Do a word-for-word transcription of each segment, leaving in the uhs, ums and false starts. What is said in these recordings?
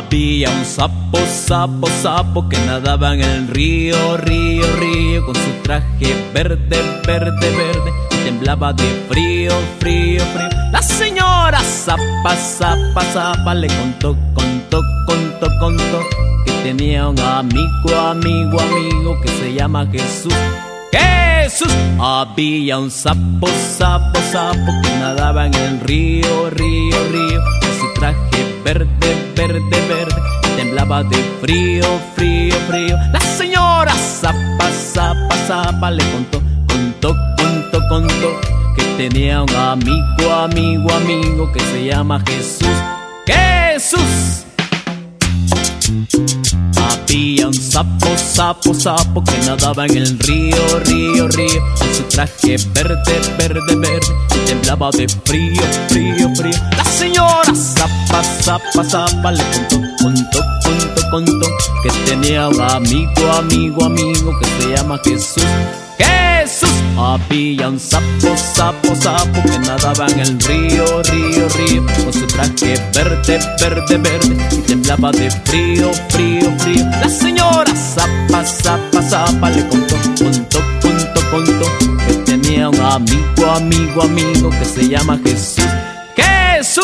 Había un sapo, sapo, sapo que nadaba en el río, río, río, con su traje verde, verde, verde, temblaba de frío, frío, frío. La señora Zapa, Zapa, Zapa le contó, contó, contó, contó que tenía un amigo, amigo, amigo que se llama Jesús. Jesús. Había un sapo, sapo, sapo que nadaba en el río, río, río, con su traje verde, verde, verde, temblaba de frío, frío, frío. La señora Zapa, Zapa, Zapa le contó, contó, contó, contó que tenía un amigo, amigo, amigo que se llama Jesús. Jesús. Había un sapo, sapo, sapo que nadaba en el río, río, río, con su traje verde, verde, verde, y temblaba de frío, frío, frío. La señora Zapa, Zapa, Zapa le contó, contó, contó, contó que tenía un amigo, amigo, amigo que se llama Jesús. Jesús. Había un sapo, sapo, sapo que nadaba en el río, río, río, con su traje verde, verde, verde, y temblaba de frío, frío, frío. La señora Zapa, Zapa, Zapa le contó, contó, contó, contó que tenía un amigo, amigo, amigo que se llama Jesús. Jesús.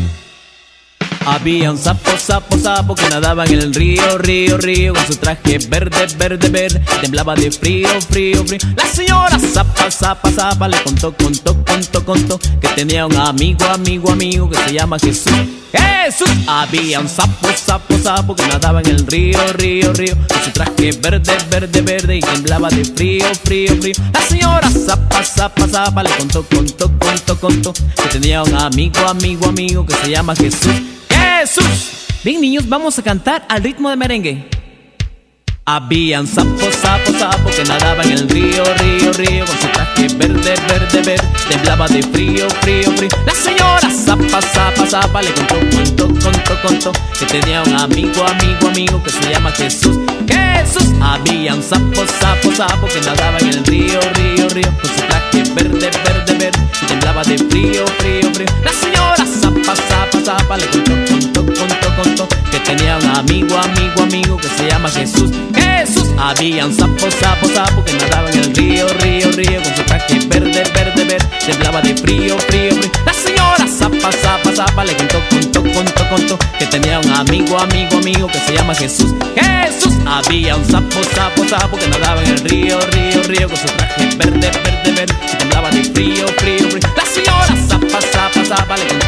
Había un sapo, sapo, sapo que nadaba en el río, río, río, con su traje verde, verde, verde, temblaba de frío, frío, frío. La señora Zapa, Zapa, Zapa le contó, contó, contó, contó que tenía un amigo, amigo, amigo que se llama Jesús. Jesús. Había un sapo, sapo, sapo que nadaba en el río, río, río, con su traje verde, verde, verde, y temblaba de frío, frío, frío. La señora Zapa, Zapa, Zapa le contó, contó, contó, contó que tenía un amigo, amigo, amigo que se llama Jesús. Jesús. Bien, niños, vamos a cantar al ritmo de merengue. Había un sapo, sapo, sapo que nadaba en el río, río, río, con su traje verde, verde, verde, temblaba de frío, frío, frío. La señora Zapa, Zapa, Zapa le contó, contó, contó, contó que tenía un amigo, amigo, amigo que se llama Jesús. Jesús. Había un sapo, sapo, sapo que nadaba en el río, río, río, con su traje verde, verde, verde, y temblaba de frío, frío, frío. La señora Zapa, Zapa, Zapa le contó, contó, contó, contó que tenía un amigo, amigo, amigo que se llama Jesús. Jesús. Había un sapo, sapo, sapo que nadaba en el río, río, río, con su traje verde, verde, verde, temblaba de frío, frío, frío. La señora Zapa, Zapa, Zapa le contó, contó, contó, contó que tenía un amigo, amigo, amigo que se llama Jesús. Jesús. Había un sapo, sapo, sapo que nadaba en el río, río, río, con su traje verde, verde, verde, y temblaba de frío, frío, frío. La señora Zapa, Zapa, Zapa le contó,